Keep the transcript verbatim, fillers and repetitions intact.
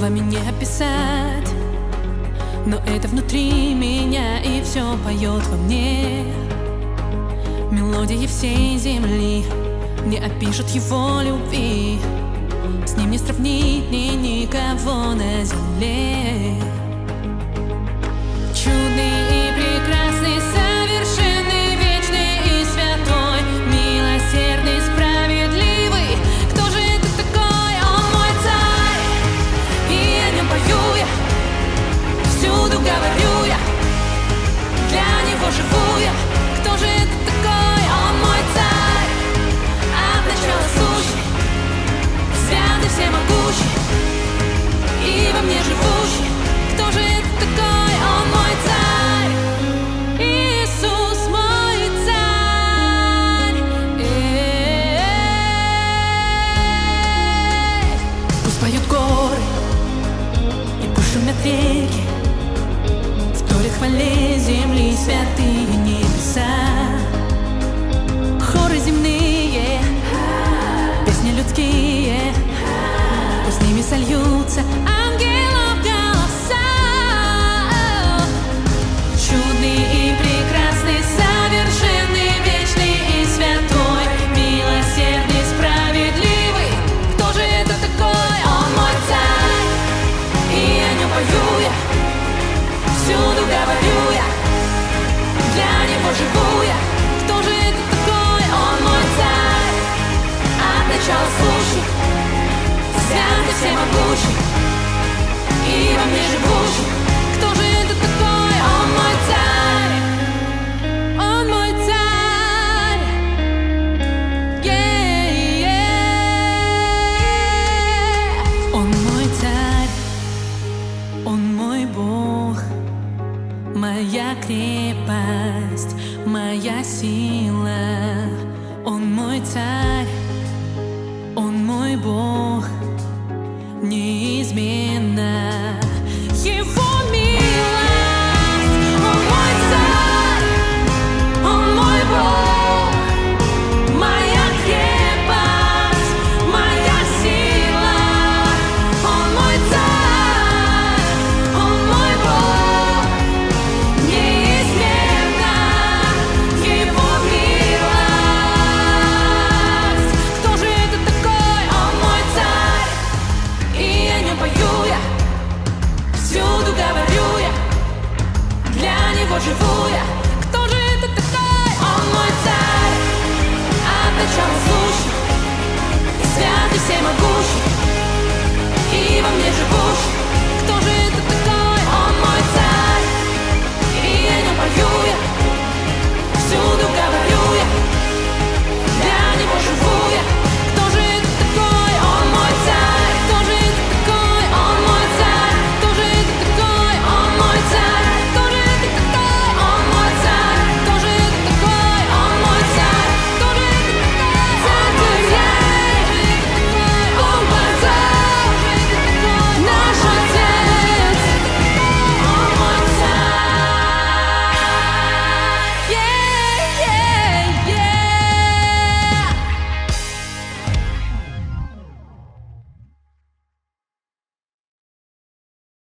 словами не описать, но это внутри меня и все поет во мне. Мелодии всей земли не опишут его любви, с ним не сравнить ни никого на земле. Чудный и прекрасный, совершенный, вечный и святой, милосердный, справедливый. Кто же это такой? Он мой царь, и о нем пою я, всюду говорю я, для него живу я. Кто же это такой? Он мой царь, от начала сущий, святый, всемогущий, и во мне живущий. Кто же это такой? Он мой царь, Иисус мой царь. Э-э-э. Пусть поют горы и пусть шумят реки, вторят хвале земли святые небеса. Хоры земные, песни людские, пусть с ними сольются ангелов голоса. Чудный и прекрасный, совершенный, вечный и святой, милосердный, справедливый. Кто же это такой? Он мой царь, и о нем пою я, всюду говорю я, для него живу я. Кто же это такой? Он мой царь, от начала сущий, святый, всемогущий, и во мне живущий. Кто же это такой? Он мой царь, он мой царь. Yeah-yeah. Он мой царь, он мой Бог, моя крепость, моя сила. Он мой царь, он мой Бог, неизменно его милость. Он мой царь, он мой Бог, моя крепость, моя сила. Он мой царь, он мой Бог, неизменно его милость. Кто же это такой? Он мой царь, и о нем пою я, всюду говорю я, для него живу я. Кто же это такой? Он мой царь, от начала сущий, святый, всемогущий, и во мне живущий.